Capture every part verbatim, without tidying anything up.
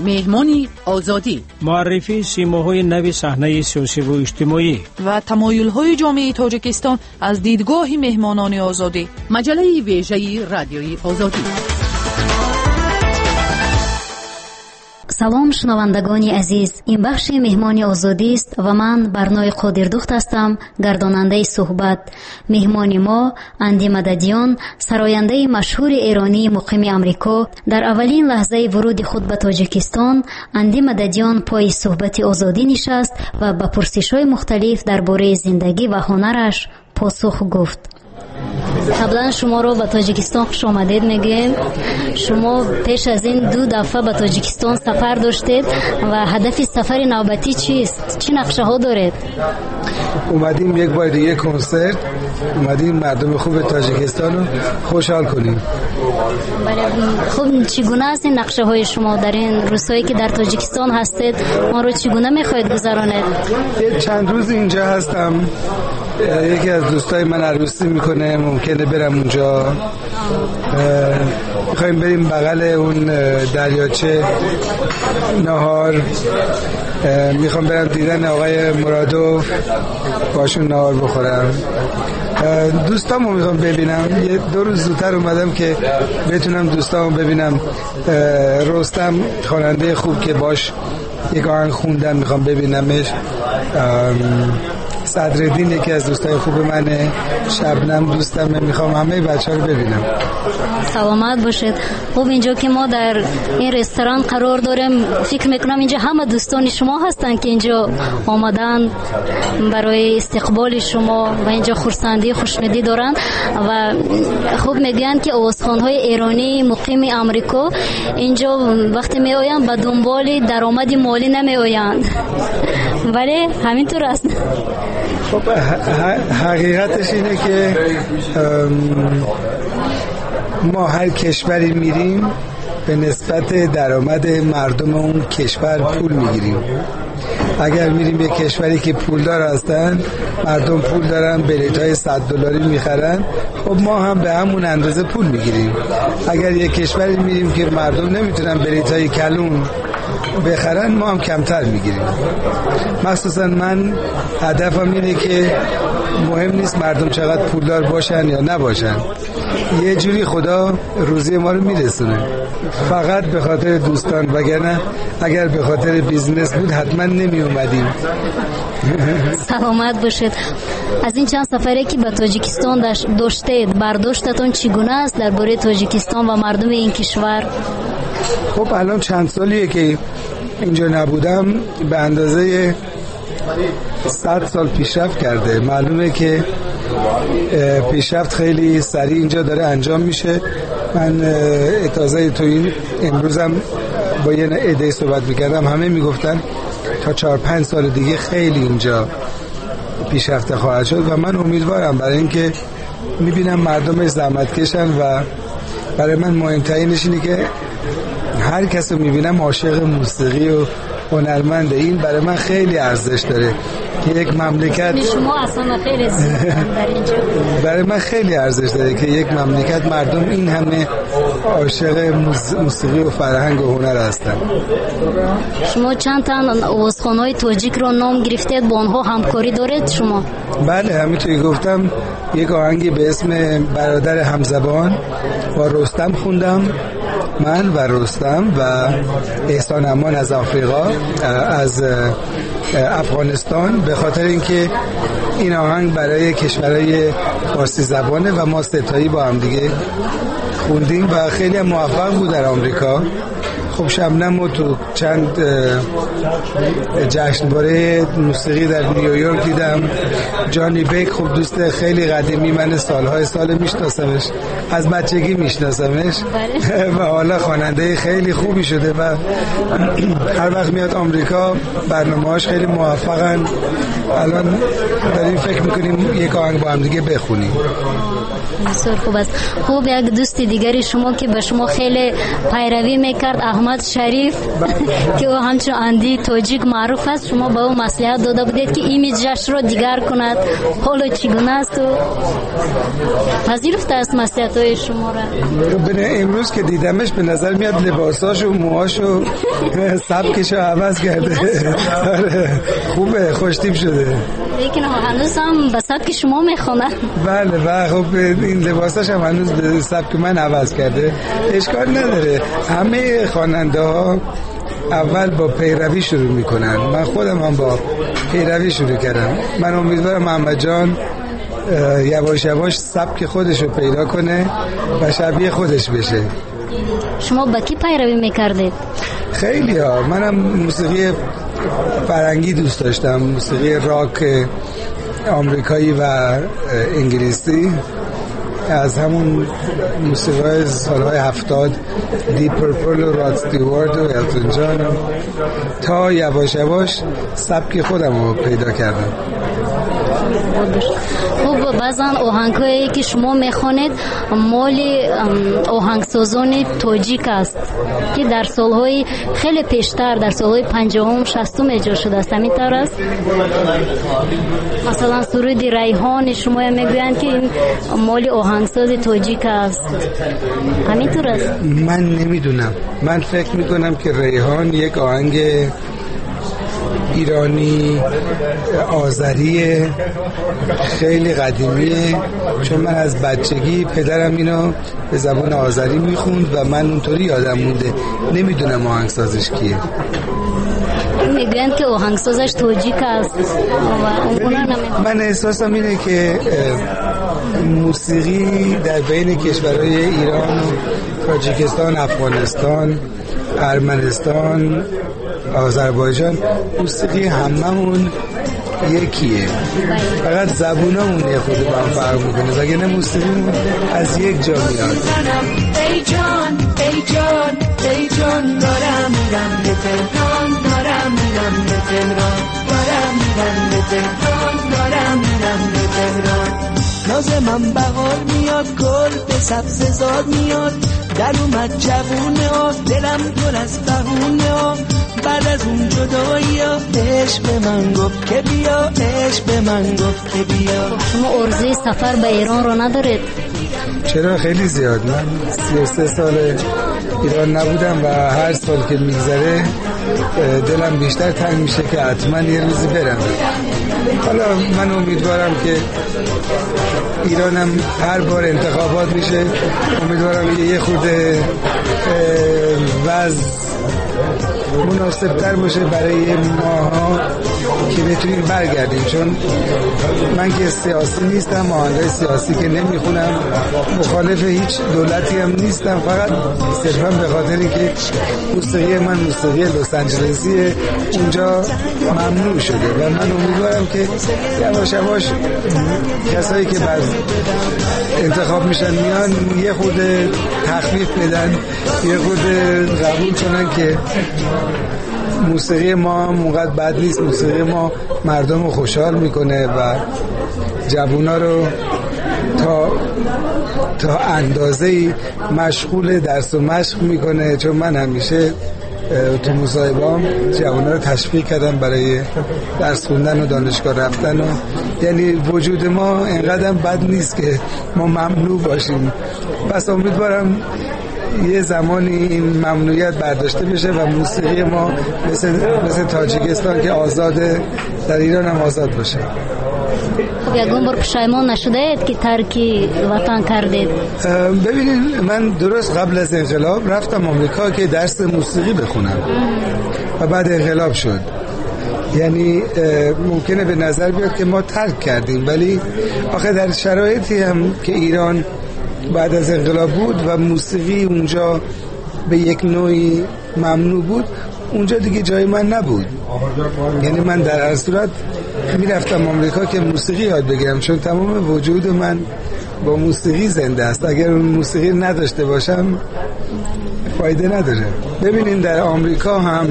مهمانی آزادی، معرفی سیماهای نوی صحنه سیاسی و اجتماعی و تمایل‌های جامعه تاجیکستان از دیدگاه مهمانان آزادی. مجله ویژه رادیوی آزادی. سلام شنوندگان عزیز، این بخش مهمان آزادی است و من برنای قادردخت هستم، گرداننده صحبت. مهمان ما اندی مددیان، سراینده مشهور ایرانی مقیم امریکا. در اولین لحظه ورود خود به تاجیکستان، اندی مددیان پای صحبت آزادی نشست و به پرسش‌های مختلف درباره زندگی و هنرش پاسخ گفت. قبلا شما رو به تاجیکستان خوش آمدید میگیم. شما پیش از این دو دفعه به تاجیکستان سفر داشتید و هدف سفر نوبتی چیست؟ چی نقشه ها دارید؟ اومدیم یک بار دیگه کنسرت، اومدیم مردم خوب تاجیکستان رو خوشحال کنیم. خب چگونه است این نقشه های شما در این روزهایی که در تاجیکستان هستید؟ ما رو چگونه میخواید گذرانید؟ چند روز اینجا هستم. یکی از دوستای من عروسی میکنه، ممکنه برم اونجا. میخوایم بریم بغل اون دریاچه نهار. میخوام برم دیدن آقای مرادوف، باشون نهار بخورم. دوستامو میخوام ببینم. یه دو روز زودتر اومدم که بتونم دوستامو ببینم. رستم خواننده خوب که باش یک آهنگ خوندم میخوام ببینمش. صدرالدین یکی از دوستای خوب منه. شبنم دوستمه. میخوام همه بچه ها رو ببینم. سلامت باشید. خب اینجا که ما در این رستوران قرار داریم، فکر میکنم اینجا همه دوستان شما هستن که اینجا آمدن برای استقبال شما و اینجا خرسندی خوشنودی دارن. و خوب میگن که آوازخوان‌های ایرانی مقیم امریکا اینجا وقتی می آیند به دنبال درآمد مالی نمی آیند، ولی همینطور است. خب حقیقتش اینه که ما هر کشوری میریم به نسبت درآمد مردم اون کشور پول میگیریم. اگر میریم یک کشوری که پولدار هستن، مردم پول دارن، بلیط‌های صد دلاری میخرن، خب ما هم به همون اندازه پول میگیریم. اگر یک کشوری میریم که مردم نمیتونن بلیط‌های کلون بخرن، ما هم کمتر میگیریم. مخصوصا من هدفم اینه که مهم نیست مردم چقدر پولدار باشن یا نباشن، یه جوری خدا روزی ما رو میرسونه. فقط به خاطر دوستان، وگرنه اگر به خاطر بیزنس بود حتما نمی اومدیم. سلامت باشید. از این چند سفری که به تاجیکستان داشتید، برداشتتون چگونه است درباره تاجیکستان و مردم این کشور؟ خب الان چند سالیه که اینجا نبودم، به اندازه صد سال پیشرفت کرده. معلومه که پیشرفت خیلی سریع اینجا داره انجام میشه. من تازه تو این امروزم با یه عده صحبت میکردم، همه میگفتن تا چهار پنج سال دیگه خیلی اینجا پیشرفت خواهد شد و من امیدوارم، برای اینکه میبینم مردمش زحمت کشن و برای من مهمترینش اینه که هر کس رو میبینم عاشق موسیقی و هنرمنده. این برای من خیلی ارزش داره که یک مملکت، شما اصلا خیلی در اینجا برای من خیلی ارزش داره که یک مملکت مردم این همه عاشق موسیقی و فرهنگ و هنر هستن. شما چند تا آوازخوان‌های تاجیک رو نام گرفتید، با آنها همکاری دارید شما؟ بله، همینطوری گفتم. یک آهنگی به اسم برادر همزبان با رستم خوندم، من و رستم و احسان امان از آفریقا، از افغانستان، به خاطر اینکه این آهنگ برای کشورهای فارسی زبانه و ما ستایی با هم دیگه خوندیم و خیلی هم موفق بود در آمریکا. خب شبنم رو تو چند جشنواره موسیقی در نیویورک دیدم. جانی بیک، خب دوست خیلی قدیمی من، سالهای سال میشناسمش، از بچگی میشناسمش و حالا خواننده خیلی خوبی شده و هر وقت میاد آمریکا برنامه‌هاش خیلی موفقن. الان داریم فکر میکنیم یک آهنگ با هم دیگه بخونیم. بسیار خوب است. خب یک دوست دیگری شما که به شما خیلی پیروی میکرد، احمد محمد شریف که او همچون اندی توجیک معروف است، شما به او مصلحت داده بودید که ایمیجش رو دیگر کند، حالا چگونه است و پذیرفته است مصلحت های شما را؟ ببین امروز که دیدمش به نظر میاد لباساش و موهاش و سبکش رو عوض کرده. خوبه، خوشتیپ شده. لیکن هنوز هم به سبک شما میخونه. بله و خب این لباساش هم هنوز به سبک من عوض کرده. اشکال نداره. همه خواننده ها اول با پیروی شروع میکنن. من خودم هم با پیروی شروع کردم. من امیدوارم محمد جان یواش یواش سبک خودش رو پیدا کنه و شبیه خودش بشه. شما با کی پیروی میکردید؟ خیلی ها. منم موسیقی فرنگی دوست داشتم، موسیقی راک آمریکایی و انگلیسی، از همون موسیقی سالهای هفتاد دیپ پرپل و راد استیوارت و التون جان تا یواش یواش سبک خودم رو پیدا کردم. خب بعضا آهنگایی که شما میخونید مال آهنگسازان تاجیک است که در سالهای خیلی پیشتر، در سالهای پنجاهم شصتم اجرا شده است. همین طور است؟ مثلا سرود ریحان شما میگویند که این مال آهنگساز تاجیک است. همین طور است؟ من نمیدونم. من فکر میکنم که ریحان یک آهنگ ایرانی آذری خیلی قدیمیه، چون من از بچگی پدرم اینو به زبان آذری میخوند و من اونطوری یادم مونده. نمیدونم آهنگسازش کیه. میگن که آهنگسازش تاجیک است. من احساسم اینه که موسیقی در بین کشورهای ایران و تاجیکستان، افغانستان، ارمنستان، آذربایجان موسیقی هممون یکیه، فقط زبونمون یه خود با هم فرق میکنه، وگرنه موسیقیمون از یک جا میاد. ای جان ای جان ای جان دارم میرم به تهران، دارم میرم به تهران، دارم میرم به تهران، دارم میرم به تهران. ناز من بهار میاد، گل به سبز زاد میاد، در اومد جوونه ها، دلم پر از بهونه ها، بعد از اون جدایی ها عشق به من گفت که بیا، عشق به من گفت که بیا. شما عرضه سفر به ایران رو ندارید؟ چرا؟ خیلی زیاد. من سی و سه سال ایران نبودم و هر سال که میگذره دلم بیشتر تنگ میشه که حتما یه روزی برم. حالا من امیدوارم که ایرانم هر بار انتخابات میشه، امیدوارم یه خورده وضع مناسب تر باشه برای ماها که بتونیم برگردیم، چون من که سیاسی نیستم، آهنگای سیاسی که نمیخونم، مخالف هیچ دولتی هم نیستم، فقط صرفا به خاطر اینکه موسیقی من موسیقی لس آنجلسیه، اونجا ممنوع شده و من امیدوارم که یواش یواش کسایی که بعد انتخاب میشن میان یه خود تخفیف بدن، یه خود قبول کنن که موسیقی ما اونقدر بد نیست، موسیقی ما مردم رو خوشحال میکنه و جوونا رو تا تا اندازه‌ای مشغول درس و مشق میکنه. چون من همیشه تو مصاحبه‌ام جوونا رو تشویق کردم برای درس خوندن و دانشگاه رفتن و یعنی وجود ما اینقدر بد نیست که ما ممنوع باشیم. پس امیدوارم یه زمانی این ممنوعیت برداشته بشه و موسیقی ما مثل, مثل تاجیکستان که آزاده در ایران هم آزاد باشه. خب یکون بار پشایمان نشده اید که ترکی وطن کردید؟ ببینید من درست قبل از انقلاب رفتم آمریکا که درس موسیقی بخونم و بعد انقلاب شد. یعنی ممکنه به نظر بیاد که ما ترک کردیم، ولی آخه در شرایطی هم که ایران بعد از انقلاب بود و موسیقی اونجا به یک نوعی ممنوع بود، اونجا دیگه جای من نبود. یعنی من در هر صورت میرفتم آمریکا که موسیقی یاد بگیرم، چون تمام وجود من با موسیقی زنده است. اگر اون موسیقی نداشته باشم فایده نداره. ببینین در آمریکا هم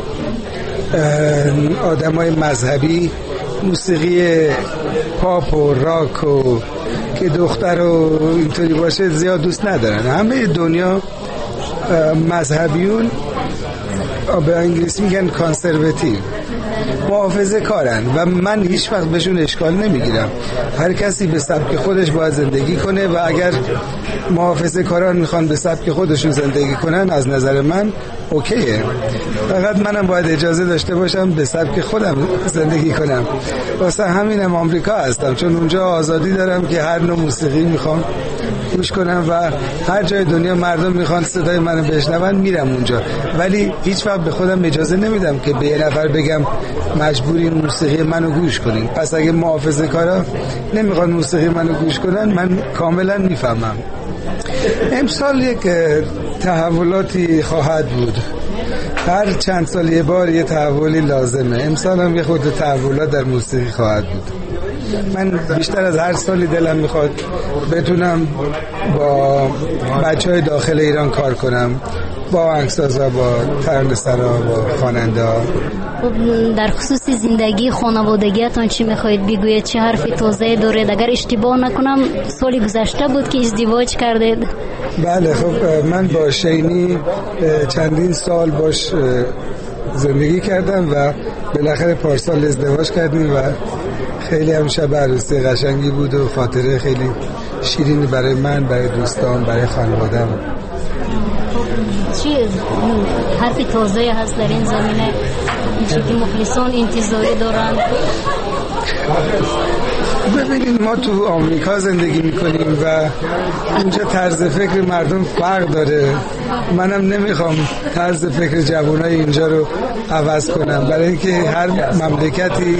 آدمای مذهبی موسیقی پاپ و راک و که دختر و اینطوری باشه زیاد دوست ندارن. همه دنیا مذهبیون به انگلیسی میگن کانسرواتیو، محافظه کارن و من هیچ وقت بهشون اشکال نمیگیرم. هر کسی به سبک خودش باید زندگی کنه و اگر محافظه کاران میخوان به سبک خودشون زندگی کنن از نظر من اوکیه. فقط منم باید اجازه داشته باشم به سبک خودم زندگی کنم. واسه همینم آمریکا هستم، چون اونجا آزادی دارم که هر نوع موسیقی میخوام گوش کنم و هر جای دنیا مردم میخوان صدای منو بشنون میرم اونجا، ولی هیچ وقت به خودم اجازه نمیدم که به یه نفر بگم مجبورین موسیقی منو گوش کنین. پس اگه محافظه کارا نمیخوان موسیقی منو گوش کنن من کاملا میفهمم. امسال یک تحولاتی خواهد بود، هر چند سال یه بار یه تحولی لازمه. امسال هم یه خود تحولات در موسیقی خواهد بود. من بیشتر از هر سالی دلم میخواد بتونم با بچه های داخل ایران کار کنم، با آهنگسازا، با ترانه‌سرا، با خواننده. در خصوص زندگی خانوادگیتان چی میخواید بگوید؟ چه حرفی توضیح دارید؟ اگر اشتباه نکنم سال گذشته بود که ازدواج کردید. بله، خب من با شینی چندین سال باش زندگی کردم و بالاخره پارسال ازدواج کردیم و خیلی هم شب عروسی قشنگی بود و خاطره خیلی شیرینی برای من، برای دوستان، برای خانواده‌ام. چی حرفی توضیح هست در این زمینه؟ چیزی مخلصان انتظاری دارن؟ ببینید ما تو آمریکا زندگی میکنیم و اونجا طرز فکر مردم فرق داره. منم نمیخوام طرز فکر جوانای اینجا رو عوض کنم، برای اینکه هر مملکتی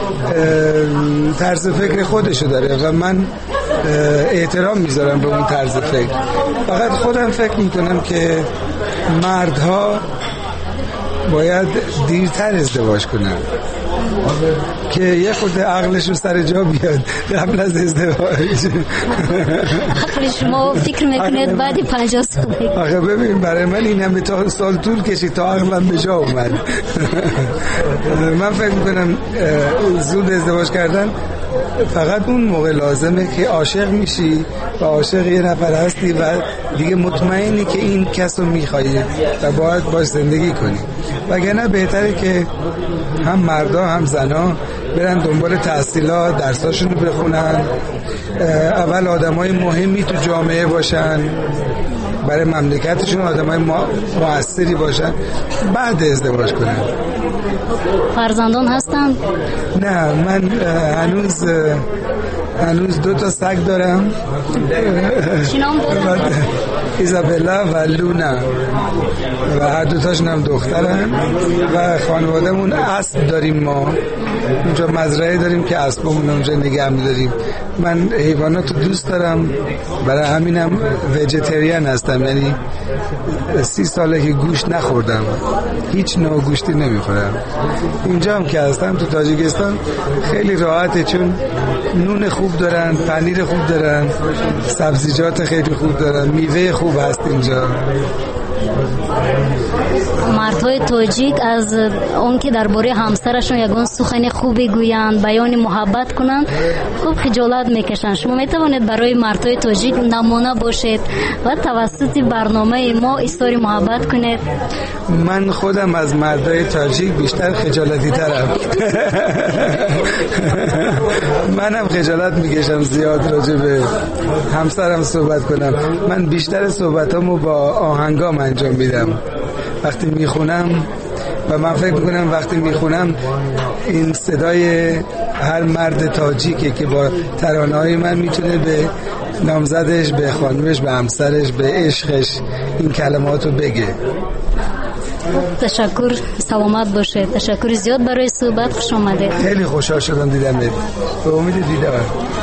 طرز فکر خودشو داره و من احترام میذارم به اون طرز فکر. فقط خودم فکر میکنم که مردها باید دیرتر ازدواج کنن که یه خود عقلشون سر جا بیاد قبل از ازدواج. عقل شما فکر میکنید بعد پنجاه سال؟ آخه ببین برای من این همه تا سال طول کشید تا عقلم به جا اومد. من فکر میکنم زود ازدواج کردن فقط اون موقع لازمه که عاشق میشی و عاشق یه نفر هستی و دیگه مطمئنی که این کس رو میخوایی و باید باش زندگی کنی. وگرنه بهتره که هم مردا هم زنا برن دنبال تحصیلات، درساشون رو بخونن، اول آدمای مهمی تو جامعه باشن، برای مملکتشون آدمای موثری باشن، بعد ازدواج کنن. فرزندان هستن؟ نه، من هنوز هنوز دو تا سگ دارم. چی نام دارن؟ ایزابلا و لونا و هر دوتاشون هم دخترن و خانوادهمون اسب داریم. ما اونجا مزرعه داریم که اسبمون اونجا نگه می‌داریم. من حیوانات رو دوست دارم، برای همینم ویجیتریان هستم، یعنی سی ساله که گوشت نخوردم، هیچ نوع گوشتی نمیخورم. اینجا هم که هستم تو تاجیکستان خیلی راحته، چون نون خوب دارن، پنیر خوب دارن، سبزیجات خیلی خوب دارن، میوه خوب هست اینجا. مردهای تاجیک از اون که درباره همسرشون یگان سخن خوبی گویند، بیان محبت کنند، خوب خجالت میکشند. شما میتوانید برای مردهای تاجیک نمونه باشید و توسط برنامه ما اظهار محبت کنید؟ من خودم از مردهای تاجیک بیشتر خجالتی ترم. منم خجالت میکشم زیاد راجع به همسرم صحبت کنم. من بیشتر صحبتامو با آهنگام انجام میدم وقتی میخونم و من فکر میکنم وقتی میخونم این صدای هر مرد تاجیکه که با ترانه‌های من میتونه به نامزدش، به خانمش، به همسرش، به عشقش این کلماتو بگه. تشکر، سلامت باشید. تشکر زیاد برای صحبت، خوش آمدید. خیلی خوشحال شدم دیدمت. به امید دیدار.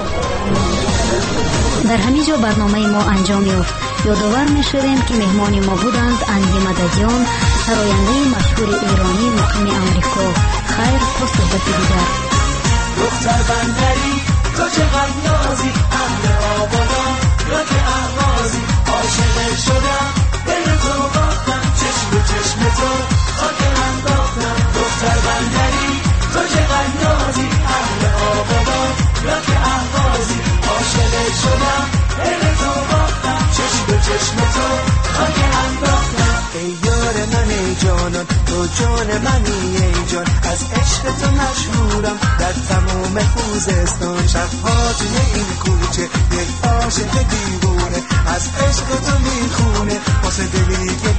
در همین جا برنامه ما انجام یافت. یادآور می‌شویم که مهمان ما بودند اندی مددیان، سراینده مشهور ایرانی مقیم آمریکا. خیر تا صحبت دیگر. دختر بندری تو چقدر نازی، اهل آبادان یا که اهوازی، عاشق شدم دل تو باختم، چشم به چشم تو خاک انداختم. دختر بندری تو چقدر نازی، اهل آبادان یا که اهوازی، عاشق شدم دل تو باختم، چشم به چشم تو خاک انداختم. ای یار من ای تو جان منی ای جان، از عشق تو مشهورم در تمام خوزستان. شبها توی این کوچه یک عاشق دیوونه از عشق تو میخونه، واسه دلی که